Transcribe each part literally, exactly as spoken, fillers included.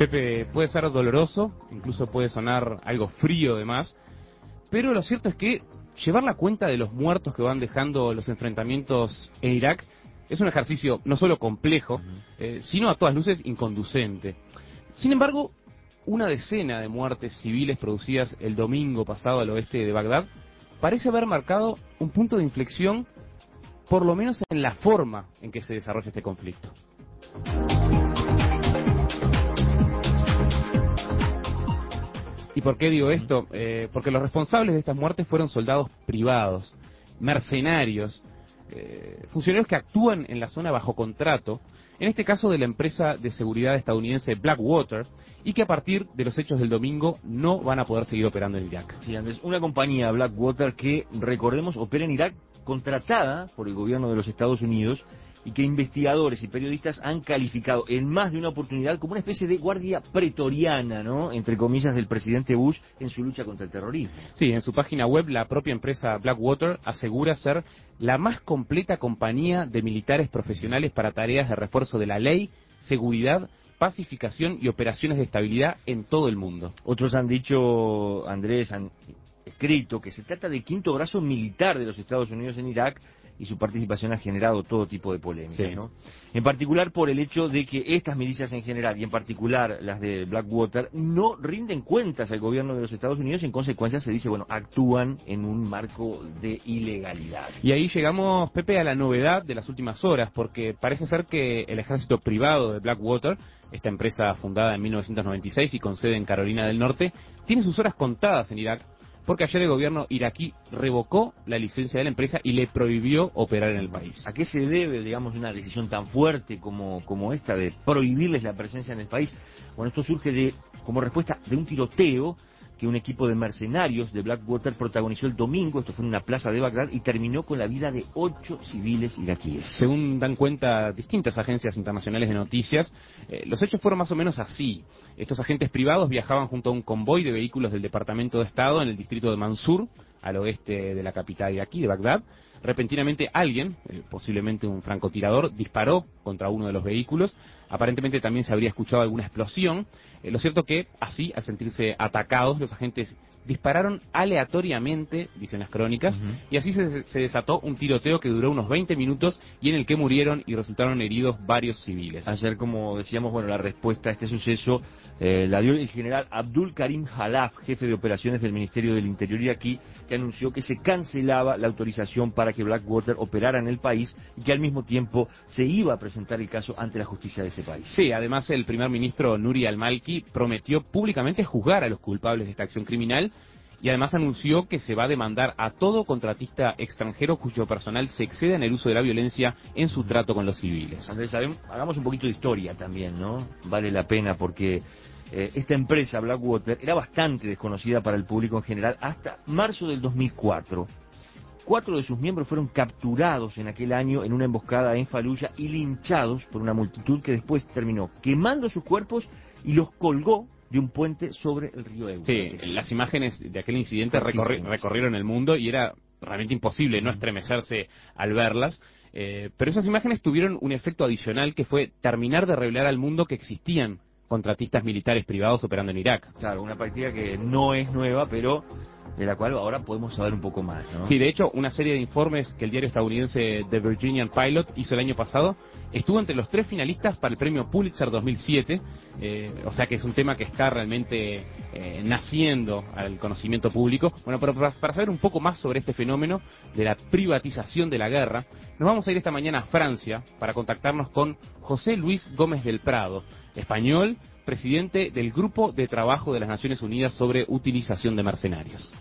Pepe, puede ser doloroso, incluso puede sonar algo frío de más, pero lo cierto es que llevar la cuenta de los muertos que van dejando los enfrentamientos en Irak es un ejercicio no solo complejo, eh, sino a todas luces inconducente. Sin embargo, una decena de muertes civiles producidas el domingo pasado al oeste de Bagdad parece haber marcado un punto de inflexión, por lo menos en la forma en que se desarrolla este conflicto. ¿Y por qué digo esto? Eh, porque los responsables de estas muertes fueron soldados privados, mercenarios, eh, funcionarios que actúan en la zona bajo contrato, en este caso de la empresa de seguridad estadounidense Blackwater, y que a partir de los hechos del domingo no van a poder seguir operando en Irak. Sí, Andrés, una compañía Blackwater que, recordemos, opera en Irak, contratada por el gobierno de los Estados Unidos, y que investigadores y periodistas han calificado en más de una oportunidad como una especie de guardia pretoriana, ¿no?, entre comillas, del presidente Bush en su lucha contra el terrorismo. Sí, en su página web la propia empresa Blackwater asegura ser la más completa compañía de militares profesionales para tareas de refuerzo de la ley, seguridad, pacificación y operaciones de estabilidad en todo el mundo. Otros han dicho, Andrés, han escrito que se trata del quinto brazo militar de los Estados Unidos en Irak, y su participación ha generado todo tipo de polémicas, sí. ¿no? En particular por el hecho de que estas milicias en general, y en particular las de Blackwater, no rinden cuentas al gobierno de los Estados Unidos, y en consecuencia se dice, bueno, actúan en un marco de ilegalidad. Y ahí llegamos, Pepe, a la novedad de las últimas horas, porque parece ser que el ejército privado de Blackwater, esta empresa fundada en mil novecientos noventa y seis y con sede en Carolina del Norte, tiene sus horas contadas en Irak, porque ayer el gobierno iraquí revocó la licencia de la empresa y le prohibió operar en el país. ¿A qué se debe, digamos, una decisión tan fuerte como, como esta de prohibirles la presencia en el país? Bueno, esto surge de como respuesta de un tiroteo que un equipo de mercenarios de Blackwater protagonizó el domingo. Esto fue en una plaza de Bagdad y terminó con la vida de ocho civiles iraquíes. Según dan cuenta distintas agencias internacionales de noticias, eh, los hechos fueron más o menos así. Estos agentes privados viajaban junto a un convoy de vehículos del Departamento de Estado en el distrito de Mansur, al oeste de la capital iraquí, de Bagdad. Repentinamente alguien, eh, posiblemente un francotirador, disparó contra uno de los vehículos. Aparentemente también se habría escuchado alguna explosión. Eh, lo cierto que, así, al sentirse atacados, los agentes dispararon aleatoriamente, dicen las crónicas, uh-huh. y así se, se desató un tiroteo que duró unos veinte minutos y en el que murieron y resultaron heridos varios civiles. Ayer, como decíamos, bueno, la respuesta a este suceso eh, la dio el general Abdul Karim Khalaf, jefe de operaciones del Ministerio del Interior iraquí, que anunció que se cancelaba la autorización para que Blackwater operara en el país y que al mismo tiempo se iba a presentar el caso ante la justicia de ese país. Sí, además el primer ministro Nuri al-Malki prometió públicamente juzgar a los culpables de esta acción criminal y además anunció que se va a demandar a todo contratista extranjero cuyo personal se exceda en el uso de la violencia en su trato con los civiles. Andrés, sabemos, hagamos un poquito de historia también, ¿no? Vale la pena porque eh, esta empresa, Blackwater, era bastante desconocida para el público en general hasta marzo del dos mil cuatro. Cuatro de sus miembros fueron capturados en aquel año en una emboscada en Faluya y linchados por una multitud que después terminó quemando sus cuerpos y los colgó de un puente sobre el río Éufrates. Sí, las imágenes de aquel incidente recorri recorrieron el mundo y era realmente imposible no estremecerse al verlas, eh, pero esas imágenes tuvieron un efecto adicional que fue terminar de revelar al mundo que existían contratistas militares privados operando en Irak. Claro, una práctica que no es nueva, pero de la cual ahora podemos saber un poco más, ¿no? Sí, de hecho, una serie de informes que el diario estadounidense The Virginian Pilot hizo el año pasado estuvo entre los tres finalistas para el premio Pulitzer dos mil siete, eh, o sea que es un tema que está realmente eh, naciendo al conocimiento público. Bueno, pero para, para saber un poco más sobre este fenómeno de la privatización de la guerra, nos vamos a ir esta mañana a Francia para contactarnos con José Luis Gómez del Prado, español, presidente del Grupo de Trabajo de las Naciones Unidas sobre Utilización de Mercenarios.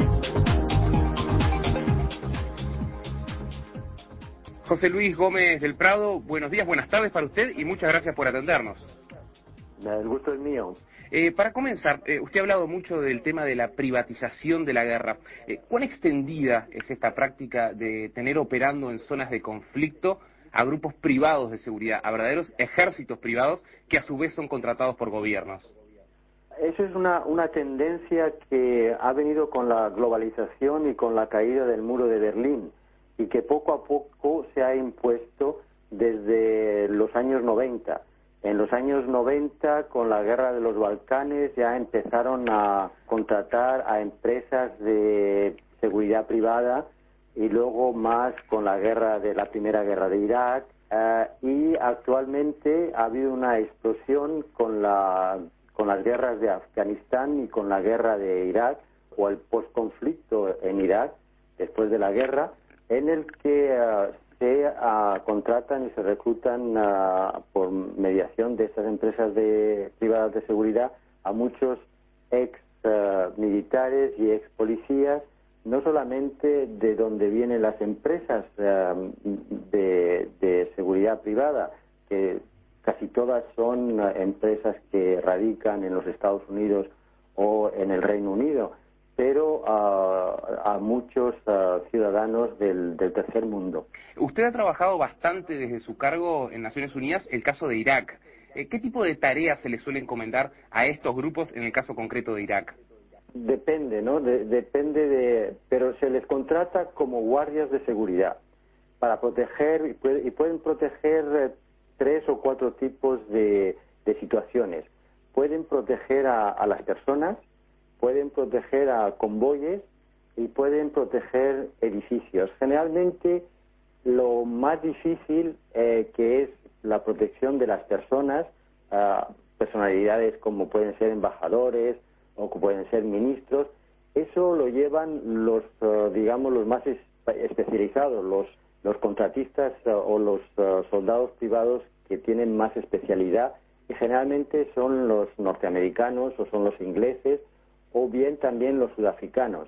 José Luis Gómez del Prado, buenos días, buenas tardes para usted y muchas gracias por atendernos. El gusto es mío. Eh, para comenzar, eh, usted ha hablado mucho del tema de la privatización de la guerra. Eh, ¿Cuán extendida es esta práctica de tener operando en zonas de conflicto a grupos privados de seguridad, a verdaderos ejércitos privados que a su vez son contratados por gobiernos? Eso es una, una tendencia que ha venido con la globalización y con la caída del muro de Berlín y que poco a poco se ha impuesto desde los años noventa. En los años noventa, con la guerra de los Balcanes, ya empezaron a contratar a empresas de seguridad privada, y luego más con la guerra de la primera guerra de Irak, uh, y actualmente ha habido una explosión con la con las guerras de Afganistán y con la guerra de Irak, o el postconflicto en Irak después de la guerra, en el que uh, se uh, contratan y se reclutan uh, por mediación de estas empresas de, privadas de seguridad a muchos ex uh, militares y ex policías, no solamente de donde vienen las empresas uh, de, de seguridad privada, que casi todas son uh, empresas que radican en los Estados Unidos o en el Reino Unido, pero uh, a muchos uh, ciudadanos del, del tercer mundo. Usted ha trabajado bastante desde su cargo en Naciones Unidas el caso de Irak. Eh, ¿Qué tipo de tareas se le suele encomendar a estos grupos en el caso concreto de Irak? Depende, ¿no? De, depende de... Pero se les contrata como guardias de seguridad para proteger, y, puede, y pueden proteger eh, tres o cuatro tipos de, de situaciones. Pueden proteger a, a las personas, pueden proteger a convoyes y pueden proteger edificios. Generalmente lo más difícil eh, que es la protección de las personas, uh, personalidades como pueden ser embajadores o que pueden ser ministros, eso lo llevan los, uh, digamos, los más es, especializados, los, los contratistas uh, o los uh, soldados privados que tienen más especialidad, y generalmente son los norteamericanos o son los ingleses, o bien también los sudafricanos.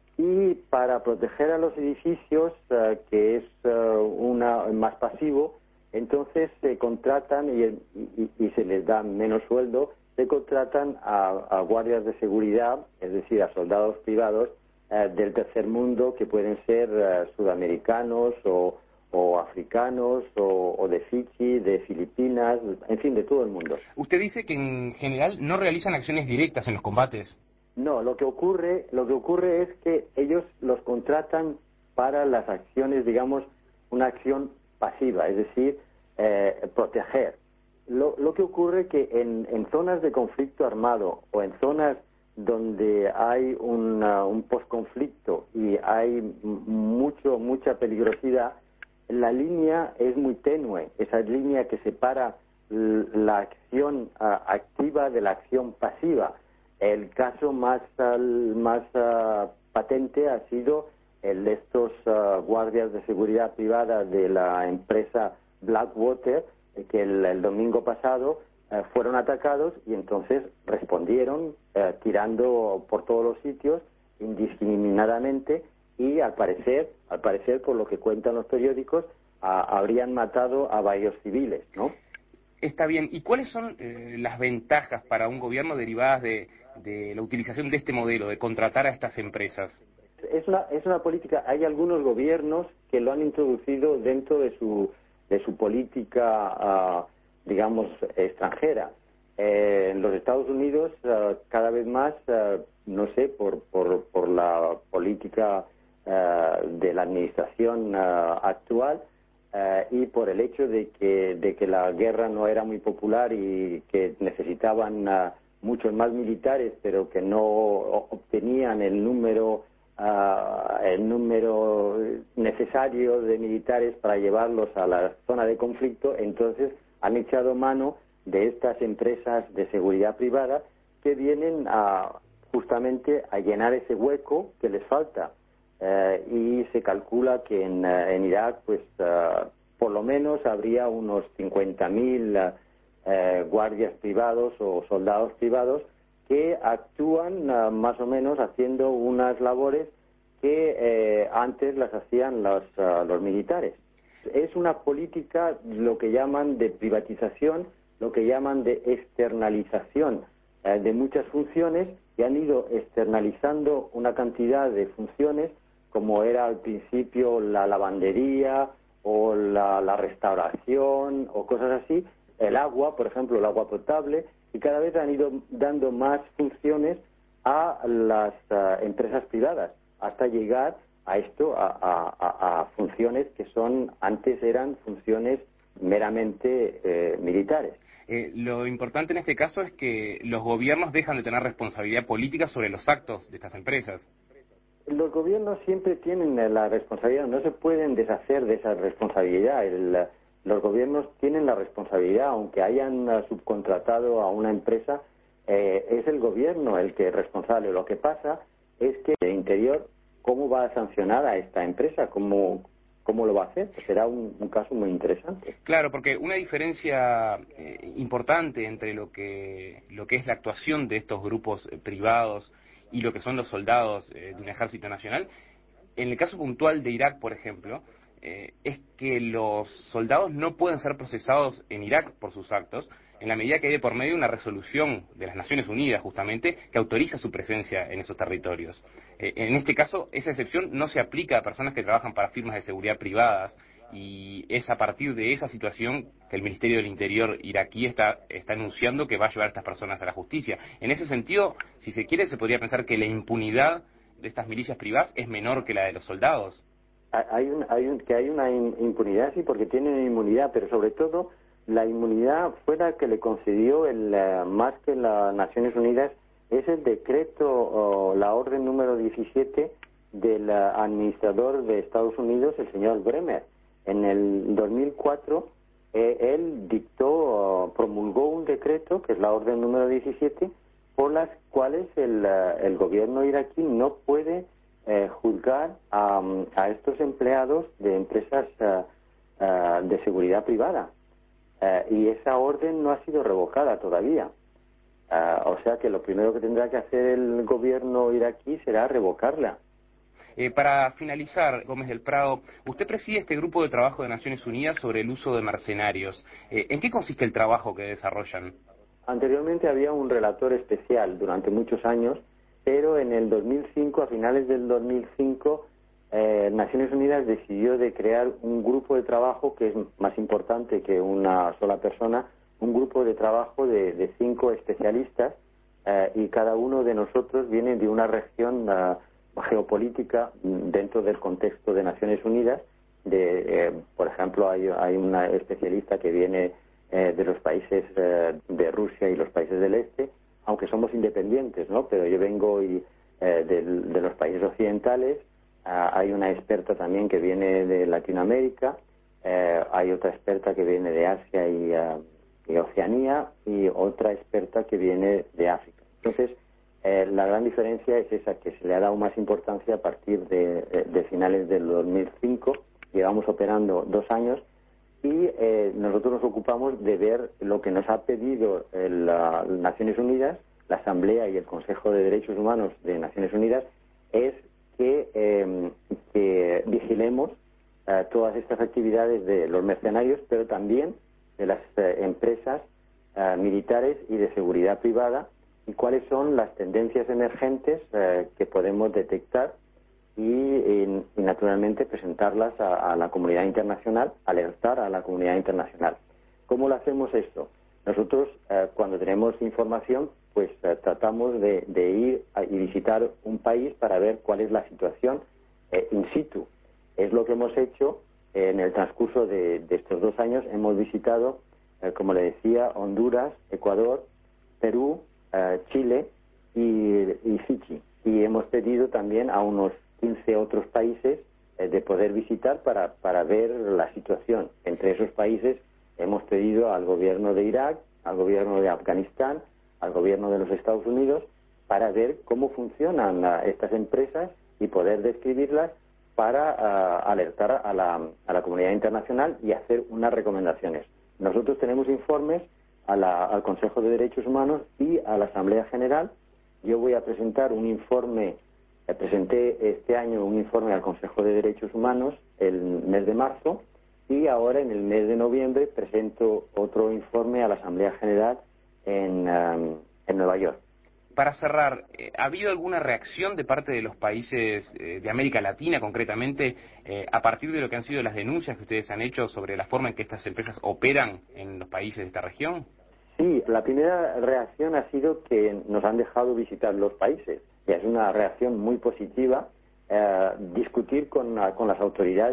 Y para proteger a los edificios, uh, que es uh, una más pasivo, entonces se contratan y, y, y se les da menos sueldo, se contratan a, a guardias de seguridad, es decir, a soldados privados uh, del tercer mundo, que pueden ser uh, sudamericanos o, o africanos o, o de Fiji, de Filipinas, en fin, de todo el mundo. Usted dice que en general no realizan acciones directas en los combates. No, lo que ocurre, lo que ocurre es que ellos los contratan para las acciones, digamos, una acción pasiva, es decir, eh, proteger. Lo, lo que ocurre que en, en zonas de conflicto armado o en zonas donde hay una, un posconflicto y hay mucho mucha peligrosidad, la línea es muy tenue, esa línea que separa la acción uh, activa de la acción pasiva. El caso más, uh, más uh, patente ha sido el de estos uh, guardias de seguridad privada de la empresa Blackwater, eh, que el, el domingo pasado uh, fueron atacados y entonces respondieron uh, tirando por todos los sitios indiscriminadamente, y al parecer, al parecer por lo que cuentan los periódicos, uh, habrían matado a varios civiles, ¿no? Está bien. ¿Y cuáles son eh, las ventajas para un gobierno derivadas de, de la utilización de este modelo, de contratar a estas empresas? Es una, es una política, hay algunos gobiernos que lo han introducido dentro de su, de su política, uh, digamos, extranjera. Eh, en los Estados Unidos, uh, cada vez más, uh, no sé, por, por, por la política uh, de la administración uh, actual, Uh, y por el hecho de que, de que la guerra no era muy popular y que necesitaban uh, muchos más militares, pero que no obtenían el número, uh, el número necesario de militares para llevarlos a la zona de conflicto, entonces han echado mano de estas empresas de seguridad privada que vienen a, justamente a llenar ese hueco que les falta. Uh, y se calcula que en, uh, en Irak, pues, uh, por lo menos habría unos cincuenta mil uh, uh, guardias privados o soldados privados que actúan uh, más o menos haciendo unas labores que uh, antes las hacían los, uh, los militares. Es una política, lo que llaman de privatización, lo que llaman de externalización uh, de muchas funciones, y han ido externalizando una cantidad de funciones, como era al principio la lavandería o la, la restauración o cosas así, el agua, por ejemplo, el agua potable, y cada vez han ido dando más funciones a las uh, empresas privadas, hasta llegar a esto, a, a, a funciones que son, antes eran funciones meramente eh, militares. Eh, lo importante en este caso es que los gobiernos dejan de tener responsabilidad política sobre los actos de estas empresas. Los gobiernos siempre tienen la responsabilidad, no se pueden deshacer de esa responsabilidad. El, los gobiernos tienen la responsabilidad, aunque hayan subcontratado a una empresa, eh, es el gobierno el que es responsable. Lo que pasa es que el interior, ¿cómo va a sancionar a esta empresa? ¿Cómo, cómo lo va a hacer? Pues será un, un caso muy interesante. Claro, porque una diferencia eh, importante entre lo que, lo que es la actuación de estos grupos eh, privados y lo que son los soldados eh, de un ejército nacional, en el caso puntual de Irak, por ejemplo, eh, es que los soldados no pueden ser procesados en Irak por sus actos, en la medida que hay de por medio una resolución de las Naciones Unidas, justamente, que autoriza su presencia en esos territorios. Eh, en este caso, esa excepción no se aplica a personas que trabajan para firmas de seguridad privadas, y es a partir de esa situación que el Ministerio del Interior iraquí está, está anunciando que va a llevar a estas personas a la justicia. En ese sentido, si se quiere, se podría pensar que la impunidad de estas milicias privadas es menor que la de los soldados. Hay un, hay un, que hay una impunidad, sí, porque tienen inmunidad, pero sobre todo la inmunidad fue la que le concedió el, uh, más que las Naciones Unidas, es el decreto, o la orden número diecisiete del uh, administrador de Estados Unidos, el señor Bremer. En el dos mil cuatro, eh, él dictó, uh, promulgó un decreto, que es la orden número diecisiete, por las cuales el, uh, el gobierno iraquí no puede eh, juzgar a, a estos empleados de empresas uh, uh, de seguridad privada. Uh, y esa orden no ha sido revocada todavía. Uh, o sea que lo primero que tendrá que hacer el gobierno iraquí será revocarla. Eh, para finalizar, Gómez del Prado, usted preside este grupo de trabajo de Naciones Unidas sobre el uso de mercenarios. Eh, ¿En qué consiste el trabajo que desarrollan? Anteriormente había un relator especial durante muchos años, pero en el dos mil cinco, a finales del dos mil cinco, eh, Naciones Unidas decidió de crear un grupo de trabajo que es más importante que una sola persona, un grupo de trabajo de, de cinco especialistas, eh, y cada uno de nosotros viene de una región uh, geopolítica dentro del contexto de Naciones Unidas. De, eh, por ejemplo, hay, hay una especialista que viene eh, de los países eh, de Rusia y los países del este, aunque somos independientes, ¿no? Pero yo vengo y, eh, de, de los países occidentales. Uh, hay una experta también que viene de Latinoamérica, eh, hay otra experta que viene de Asia y, uh, y Oceanía, y otra experta que viene de África. Entonces, Eh, la gran diferencia es esa, que se le ha dado más importancia a partir de, de finales del dos mil cinco. Llevamos operando dos años y eh, nosotros nos ocupamos de ver lo que nos ha pedido el, la, las Naciones Unidas, la Asamblea y el Consejo de Derechos Humanos de Naciones Unidas, es que, eh, que vigilemos eh, todas estas actividades de los mercenarios, pero también de las eh, empresas eh, militares y de seguridad privada, y cuáles son las tendencias emergentes eh, que podemos detectar y, y, y naturalmente presentarlas a, a la comunidad internacional, alertar a la comunidad internacional. ¿Cómo lo hacemos esto? Nosotros, eh, cuando tenemos información, pues eh, tratamos de, de ir a, y visitar un país para ver cuál es la situación eh, in situ. Es lo que hemos hecho eh, en el transcurso de, de estos dos años. Hemos visitado, eh, como le decía, Honduras, Ecuador, Perú, Uh, Chile y, y Fiji, y hemos pedido también a unos quince otros países eh, de poder visitar para, para ver la situación. Entre esos países hemos pedido al gobierno de Irak, al gobierno de Afganistán, al gobierno de los Estados Unidos, para ver cómo funcionan uh, estas empresas y poder describirlas para uh, alertar a la, a la comunidad internacional y hacer unas recomendaciones. Nosotros tenemos informes A la, al Consejo de Derechos Humanos y a la Asamblea General. Yo voy a presentar un informe, eh, presenté este año un informe al Consejo de Derechos Humanos el mes de marzo, y ahora en el mes de noviembre presento otro informe a la Asamblea General en, um, en Nueva York. Para cerrar, ¿ha habido alguna reacción de parte de los países eh, de América Latina, concretamente, eh, a partir de lo que han sido las denuncias que ustedes han hecho sobre la forma en que estas empresas operan en los países de esta región? Sí, la primera reacción ha sido que nos han dejado visitar los países. Y es una reacción muy positiva, eh, discutir con, con las autoridades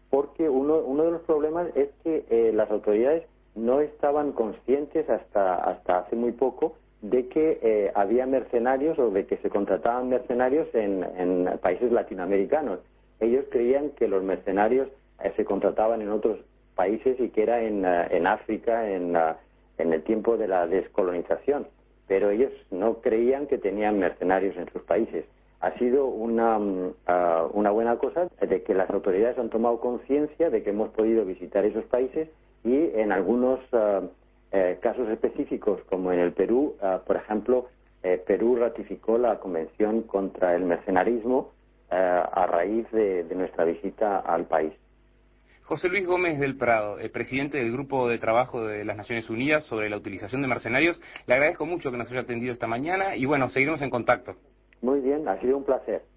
porque uno, uno de los problemas es que eh, las autoridades no estaban conscientes hasta, hasta hace muy poco de que eh, había mercenarios o de que se contrataban mercenarios en, en países latinoamericanos. Ellos creían que los mercenarios eh, se contrataban en otros países y que era en, uh, en África, en, uh, en el tiempo de la descolonización, pero ellos no creían que tenían mercenarios en sus países. Ha sido una, uh, una buena cosa de que las autoridades han tomado conciencia de que hemos podido visitar esos países y en algunos uh, eh, casos específicos, como en el Perú, uh, por ejemplo, eh, Perú ratificó la Convención contra el Mercenarismo uh, a raíz de, de nuestra visita al país. José Luis Gómez del Prado, el presidente del Grupo de Trabajo de las Naciones Unidas sobre la utilización de mercenarios, le agradezco mucho que nos haya atendido esta mañana y bueno, seguiremos en contacto. Muy bien, ha sido un placer.